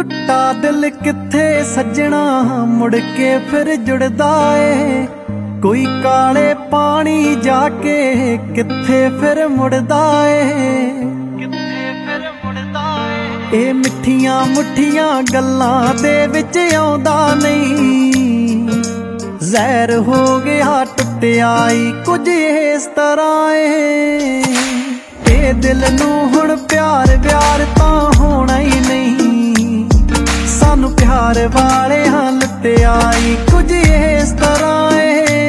ਟੁੱਟਾ ਦਿਲ ਕਿੱਥੇ ਸੱਜਣਾ ਮੁੜ ਕੇ ਫਿਰ ਜੁੜਦਾ ਏ। ਕੋਈ ਕਾਲੇ ਪਾਣੀ ਜਾ ਕੇ ਕਿੱਥੇ ਫਿਰ ਮੁੜਦਾ ਏ, ਕਿੱਥੇ ਫਿਰ ਮੁੜਦਾ ਏ। ਇਹ ਮਿੱਠੀਆਂ ਮੁੱਠੀਆਂ ਗੱਲਾਂ ਦੇ ਵਿੱਚ ਆਉਂਦਾ ਨਹੀਂ, ਜ਼ਹਿਰ ਹੋ ਗਿਆ ਟੁੱਟਿਆ ਈ ਕੁਝ ਇਸ ਤਰ੍ਹਾਂ ਏ। ਇਹ ਦਿਲ ਨੂੰ ਹੁਣ ਪਿਆਰ ਵਿਆਰ ਤਾਂ ਹੋਣਾ ਹੀ ਨਹੀਂ, ਸਾਨੂੰ ਪਿਆਰ ਵਾਲੇ